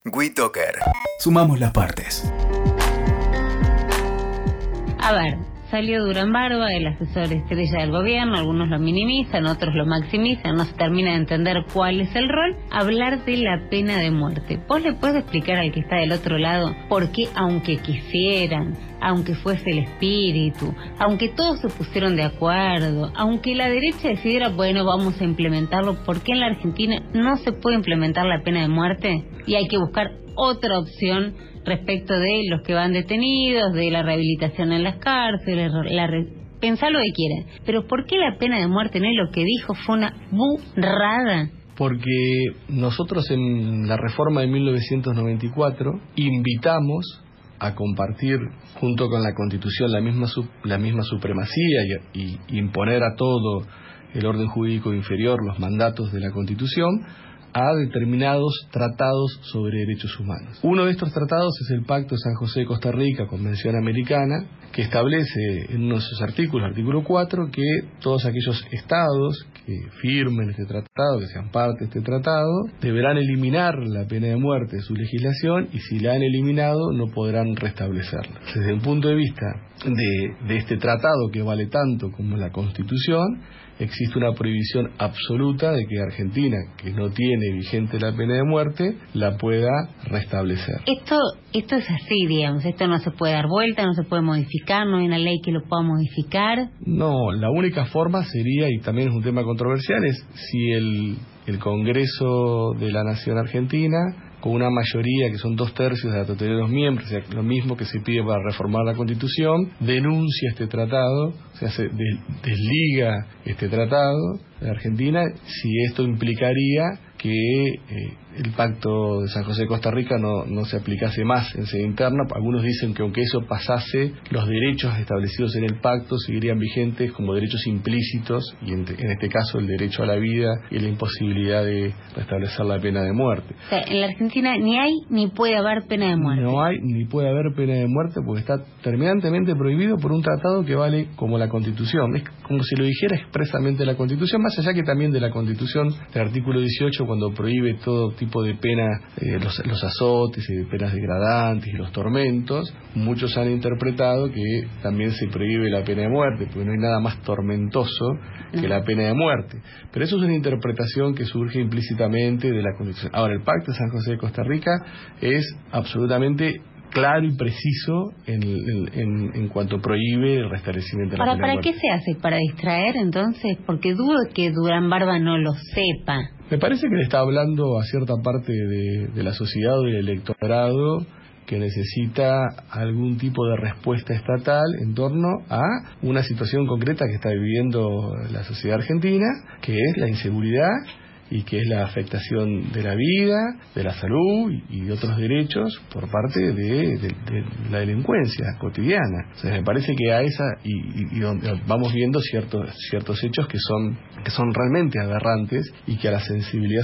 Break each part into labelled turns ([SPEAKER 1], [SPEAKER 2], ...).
[SPEAKER 1] WeToker. Sumamos las partes.
[SPEAKER 2] A ver, salió Durán Barba, el asesor estrella del gobierno, algunos lo minimizan, otros lo maximizan, no se termina de entender cuál es el rol, hablar de la pena de muerte. ¿Vos le puedes explicar al que está del otro lado por qué, aunque quisieran, aunque fuese el espíritu, aunque todos se pusieron de acuerdo, aunque la derecha decidiera, bueno, vamos a implementarlo, por qué en la Argentina no se puede implementar la pena de muerte y hay que buscar otra opción respecto de los que van detenidos, de la rehabilitación en las cárceles, pensá lo que quieran? Pero ¿por qué la pena de muerte? ¿No es lo que dijo? Fue una burrada.
[SPEAKER 3] Porque nosotros en la reforma de 1994 invitamos a compartir junto con la Constitución la misma supremacía y imponer a todo el orden jurídico inferior los mandatos de la Constitución a determinados tratados sobre derechos humanos. Uno de estos tratados es el Pacto de San José de Costa Rica, Convención Americana, que establece en uno de sus artículos, artículo 4, que todos aquellos estados que firmen este tratado, que sean parte de este tratado, deberán eliminar la pena de muerte de su legislación y si la han eliminado no podrán restablecerla. Desde el punto de vista de este tratado que vale tanto como la Constitución, existe una prohibición absoluta de que Argentina, que no tiene vigente la pena de muerte, la pueda restablecer.
[SPEAKER 2] Esto es así, digamos, esto no se puede dar vuelta, no se puede modificar, no hay una ley que lo pueda modificar.
[SPEAKER 3] No, la única forma sería, y también es un tema controversial, es si el Congreso de la Nación Argentina, con una mayoría que son 2/3 de la totalidad de los miembros, o sea, lo mismo que se pide para reformar la Constitución, denuncia este tratado, o sea, se desliga este tratado de Argentina, si esto implicaría que el Pacto de San José de Costa Rica no se aplicase más en sede interna. Algunos dicen que aunque eso pasase, los derechos establecidos en el pacto seguirían vigentes como derechos implícitos, y en este caso el derecho a la vida y la imposibilidad de restablecer la pena de muerte.
[SPEAKER 2] O sea, en la Argentina ni hay ni puede haber pena de muerte.
[SPEAKER 3] No hay ni puede haber pena de muerte porque está terminantemente prohibido por un tratado que vale como la Constitución. Es como si lo dijera expresamente la Constitución, más allá que también de la Constitución, del artículo 18, cuando prohíbe todo tipo de pena, los azotes y penas degradantes y los tormentos. Muchos han interpretado que también se prohíbe la pena de muerte, porque no hay nada más tormentoso que la pena de muerte. Pero eso es una interpretación que surge implícitamente de la Constitución. Ahora, el Pacto de San José de Costa Rica es absolutamente claro y preciso en cuanto prohíbe el restablecimiento de la pena de muerte.
[SPEAKER 2] ¿Para qué se hace? ¿Para distraer entonces? Porque dudo que Durán Barba no lo sepa.
[SPEAKER 3] Me parece que le está hablando a cierta parte de la sociedad o del electorado que necesita algún tipo de respuesta estatal en torno a una situación concreta que está viviendo la sociedad argentina, que es la inseguridad y que es la afectación de la vida, de la salud y de otros derechos por parte de la delincuencia cotidiana. O sea, me parece que a esa y donde vamos viendo ciertos hechos que son realmente aberrantes y que a la sensibilidad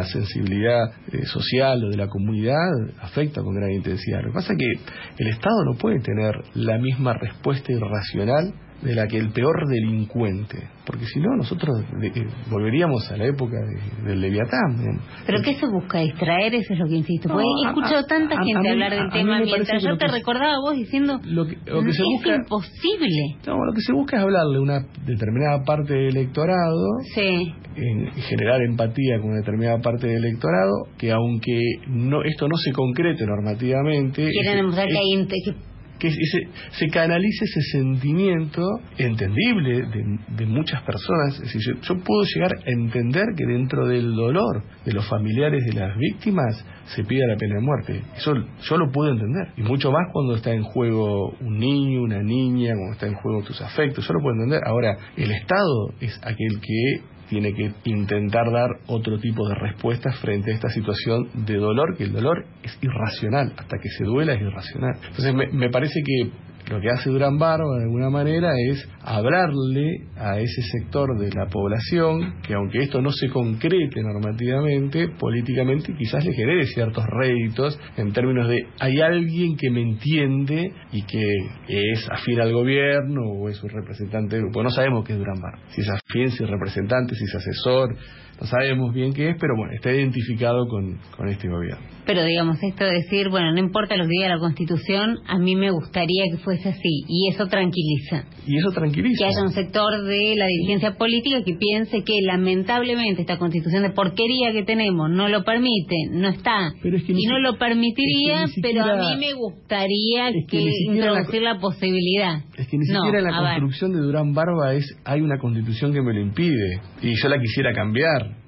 [SPEAKER 3] social o de la comunidad afecta con gran intensidad. Lo que pasa es que el Estado no puede tener la misma respuesta irracional de la que el peor delincuente, porque si no nosotros volveríamos a la época del Leviatán.
[SPEAKER 2] ¿Pero qué se busca? ¿Distraer? Eso es lo que insisto, porque he escuchado tanta gente hablar del tema mientras yo te recordaba vos diciendo
[SPEAKER 3] lo que se busca,
[SPEAKER 2] es imposible.
[SPEAKER 3] No, lo que se busca es hablarle a una determinada parte del electorado,
[SPEAKER 2] sí,
[SPEAKER 3] generar empatía con una determinada parte del electorado, que aunque esto no se concrete normativamente,
[SPEAKER 2] quieren demostrar
[SPEAKER 3] que se canalice ese sentimiento entendible de muchas personas. Es decir, yo puedo llegar a entender que dentro del dolor de los familiares de las víctimas se pida la pena de muerte. Eso yo lo puedo entender. Y mucho más cuando está en juego un niño, una niña, cuando está en juego tus afectos. Yo lo puedo entender. Ahora, el Estado es aquel que tiene que intentar dar otro tipo de respuestas frente a esta situación de dolor, que el dolor es irracional, hasta que se duela es irracional. Entonces me parece que lo que hace Durán Barba de alguna manera es hablarle a ese sector de la población que aunque esto no se concrete normativamente, políticamente quizás le genere ciertos réditos en términos de hay alguien que me entiende y que es afín al gobierno o es un representante, pues no sabemos qué es Durán Barba, si es afín, si es representante, si es asesor, No sabemos bien qué es, pero bueno, está identificado con este gobierno.
[SPEAKER 2] Pero digamos, esto de decir, bueno, no importa lo que diga la Constitución, a mí me gustaría que fuese así, y eso tranquiliza.
[SPEAKER 3] Y eso tranquiliza.
[SPEAKER 2] Que haya un sector de la dirigencia política que piense que lamentablemente esta Constitución de porquería que tenemos no lo permite, no está, y no lo permitiría, pero a mí me gustaría que introducir la posibilidad.
[SPEAKER 3] Es que ni siquiera en la construcción de Durán Barba hay una Constitución que me lo impide, y yo la quisiera cambiar.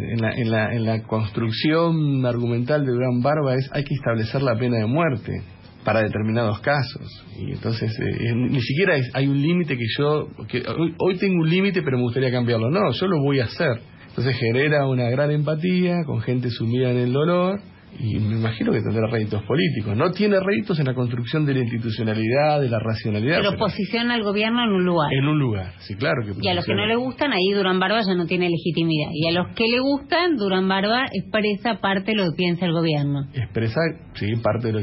[SPEAKER 3] En la construcción argumental de Durán Barba hay que establecer la pena de muerte para determinados casos, y entonces ni siquiera hay un límite que hoy tengo un límite pero me gustaría cambiarlo. No, yo lo voy a hacer. Entonces genera una gran empatía con gente sumida en el dolor, y me imagino que tendrá réditos políticos. No tiene réditos en la construcción de la institucionalidad, de la racionalidad.
[SPEAKER 2] Pero posiciona al gobierno en un lugar.
[SPEAKER 3] En un lugar, sí, claro que.
[SPEAKER 2] Y a los que no le gustan, ahí Durán Barba ya no tiene legitimidad. Y a los que le gustan, Durán Barba expresa parte de lo que piensa el gobierno.
[SPEAKER 3] Expresa, sí, parte de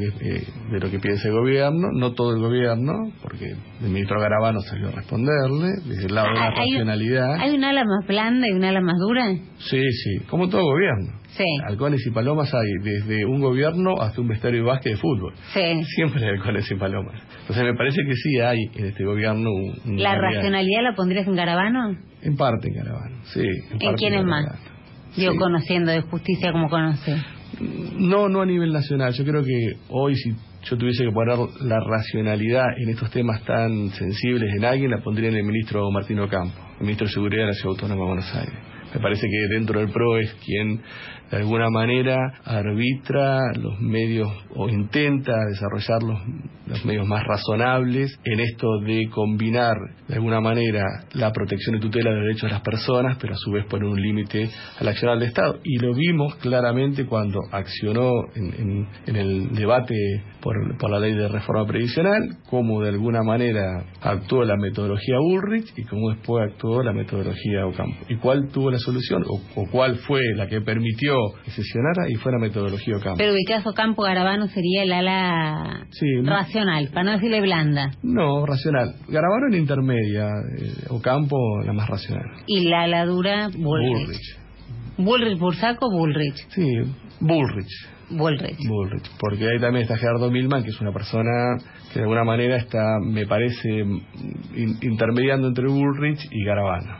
[SPEAKER 3] lo que piensa el gobierno, no todo el gobierno, porque el ministro Garabano salió a responderle, desde el lado de la racionalidad.
[SPEAKER 2] ¿Hay un ala más blanda y un ala más dura?
[SPEAKER 3] Sí, como todo gobierno.
[SPEAKER 2] Sí.
[SPEAKER 3] Halcones y palomas hay, desde un gobierno hasta un vestuario de básquet de fútbol.
[SPEAKER 2] Sí.
[SPEAKER 3] Siempre hay halcones y palomas. Entonces me parece que sí hay en este gobierno
[SPEAKER 2] ¿La racionalidad la pondrías en Garabano?
[SPEAKER 3] En parte en Garabano, sí.
[SPEAKER 2] ¿En quién es más? Digo, conociendo de justicia como conoce.
[SPEAKER 3] No a nivel nacional. Yo creo que hoy, si yo tuviese que poner la racionalidad en estos temas tan sensibles en alguien, la pondría en el ministro Martín Ocampo, el ministro de Seguridad de la Ciudad Autónoma de Buenos Aires. Me parece que dentro del PRO es quien de alguna manera arbitra los medios o intenta desarrollar los medios más razonables en esto de combinar de alguna manera la protección y tutela de derechos de las personas, pero a su vez poner un límite al accionar del Estado. Y lo vimos claramente cuando accionó en el debate por la ley de reforma previsional, cómo de alguna manera actuó la metodología Bullrich y cómo después actuó la metodología Ocampo. ¿Y cuál tuvo la solución o cuál fue la que permitió que sesionara? Y fue la metodología Ocampo.
[SPEAKER 2] Pero ubicás Ocampo Garabano sería el ala racional, para no decirle blanda.
[SPEAKER 3] No, racional. Garabano en intermedia, Ocampo la más racional.
[SPEAKER 2] Y la ala dura, Bullrich. ¿Bullrich Bursaco o Bullrich?
[SPEAKER 3] Sí, Bullrich, porque ahí también está Gerardo Milman, que es una persona que de alguna manera está, me parece, intermediando entre Bullrich y Garabano.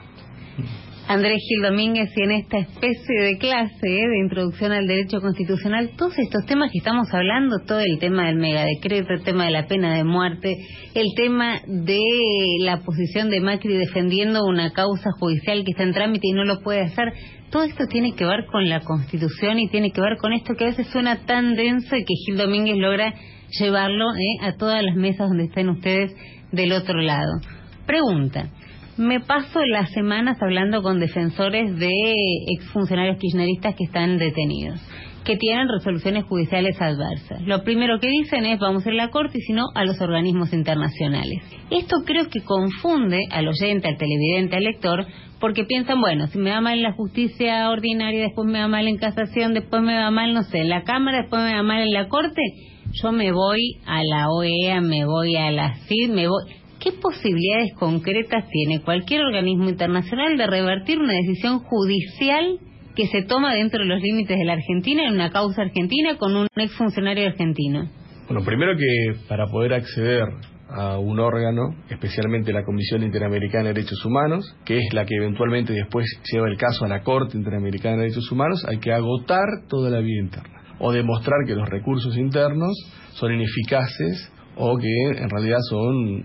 [SPEAKER 2] Andrés Gil Domínguez, y en esta especie de clase de introducción al derecho constitucional, todos estos temas que estamos hablando, todo el tema del megadecreto, el tema de la pena de muerte, el tema de la posición de Macri defendiendo una causa judicial que está en trámite y no lo puede hacer, todo esto tiene que ver con la Constitución y tiene que ver con esto que a veces suena tan denso y que Gil Domínguez logra llevarlo a todas las mesas donde estén ustedes del otro lado. Pregunta. Me paso las semanas hablando con defensores de exfuncionarios kirchneristas que están detenidos, que tienen resoluciones judiciales adversas. Lo primero que dicen es vamos a ir a la corte y si no a los organismos internacionales. Esto creo que confunde al oyente, al televidente, al lector, porque piensan, bueno, si me va mal en la justicia ordinaria, después me va mal en casación, después me va mal, no sé, en la Cámara, después me va mal en la Corte, yo me voy a la OEA, me voy a la CID, me voy... ¿Qué posibilidades concretas tiene cualquier organismo internacional de revertir una decisión judicial que se toma dentro de los límites de la Argentina en una causa argentina con un exfuncionario argentino?
[SPEAKER 3] Bueno, primero que para poder acceder a un órgano, especialmente la Comisión Interamericana de Derechos Humanos, que es la que eventualmente después lleva el caso a la Corte Interamericana de Derechos Humanos, hay que agotar toda la vía interna o demostrar que los recursos internos son ineficaces o que en realidad son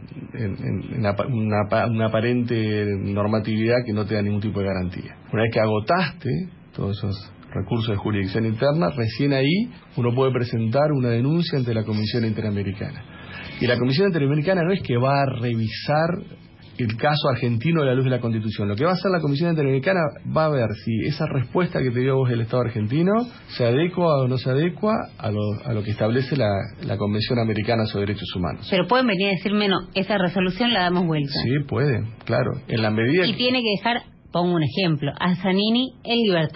[SPEAKER 3] una aparente normatividad que no te da ningún tipo de garantía. Una vez que agotaste todos esos recursos de jurisdicción interna, recién ahí uno puede presentar una denuncia ante la Comisión Interamericana. Y la Comisión Interamericana no es que va a revisar el caso argentino a la luz de la Constitución. Lo que va a hacer la Comisión Interamericana va a ver si esa respuesta que te dio vos el Estado argentino se adecua o no se adecua a lo que establece la Convención Americana sobre Derechos Humanos.
[SPEAKER 2] Pero pueden venir a decirme, no, esa resolución la damos vuelta.
[SPEAKER 3] Sí, pueden, claro. En la medida
[SPEAKER 2] y tiene que dejar, pongo un ejemplo, a Zanini en libertad.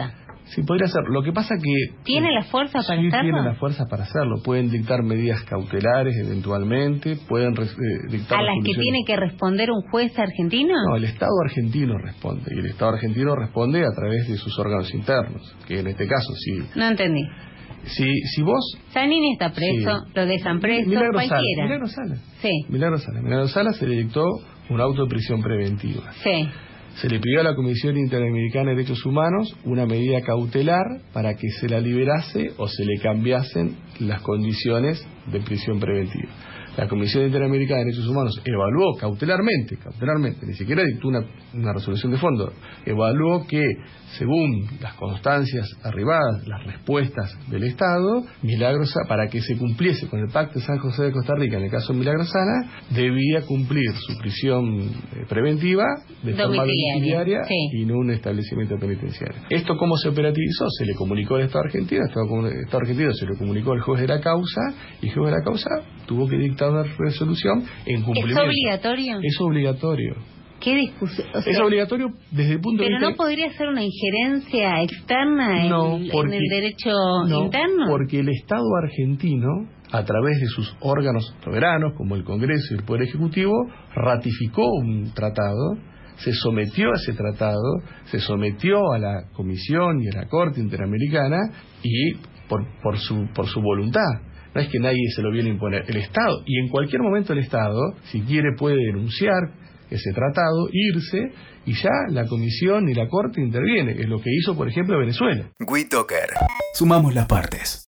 [SPEAKER 3] Sí, podría ser. Lo que pasa que...
[SPEAKER 2] ¿Tiene la fuerza para
[SPEAKER 3] sí,
[SPEAKER 2] hacerlo?
[SPEAKER 3] tiene la fuerza para hacerlo. Pueden dictar medidas cautelares eventualmente, pueden dictar...
[SPEAKER 2] ¿A las que tiene que responder un juez argentino?
[SPEAKER 3] No, el Estado argentino responde. Y el Estado argentino responde a través de sus órganos internos. Que en este caso, sí.
[SPEAKER 2] No entendí.
[SPEAKER 3] Si vos...
[SPEAKER 2] Zanini está preso,
[SPEAKER 3] Sí.
[SPEAKER 2] lo dejan preso,
[SPEAKER 3] Milagro
[SPEAKER 2] cualquiera.
[SPEAKER 3] Milagro Sala.
[SPEAKER 2] Sí,
[SPEAKER 3] Milagro Sala se le dictó un auto de prisión preventiva.
[SPEAKER 2] sí.
[SPEAKER 3] Se le pidió a la Comisión Interamericana de Derechos Humanos una medida cautelar para que se la liberase o se le cambiasen las condiciones de prisión preventiva. La Comisión Interamericana de Derechos Humanos evaluó cautelarmente, ni siquiera dictó una resolución de fondo, evaluó que, según las constancias arribadas, las respuestas del Estado, para que se cumpliese con el Pacto de San José de Costa Rica, en el caso de Milagro Sala, debía cumplir su prisión preventiva de forma domiciliaria
[SPEAKER 2] sí.
[SPEAKER 3] y no un establecimiento penitenciario. ¿Esto cómo se operativizó? Se le comunicó al Estado argentino, el Estado argentino se lo comunicó al juez de la causa, y el juez de la causa tuvo que dictar una resolución en cumplimiento.
[SPEAKER 2] ¿Es obligatorio?
[SPEAKER 3] Es obligatorio.
[SPEAKER 2] ¿Qué discusión? O sea,
[SPEAKER 3] es obligatorio desde el punto de
[SPEAKER 2] ¿pero
[SPEAKER 3] vista...
[SPEAKER 2] no podría ser una injerencia externa en el derecho interno?
[SPEAKER 3] Porque el Estado argentino, a través de sus órganos soberanos, como el Congreso y el Poder Ejecutivo, ratificó un tratado, se sometió a ese tratado, se sometió a la Comisión y a la Corte Interamericana, y por su voluntad. No es que nadie se lo viene a imponer. El Estado, y en cualquier momento el Estado, si quiere, puede denunciar ese tratado, irse, y ya la Comisión y la Corte interviene. Es lo que hizo, por ejemplo, Venezuela.
[SPEAKER 1] WeToker. Sumamos las partes.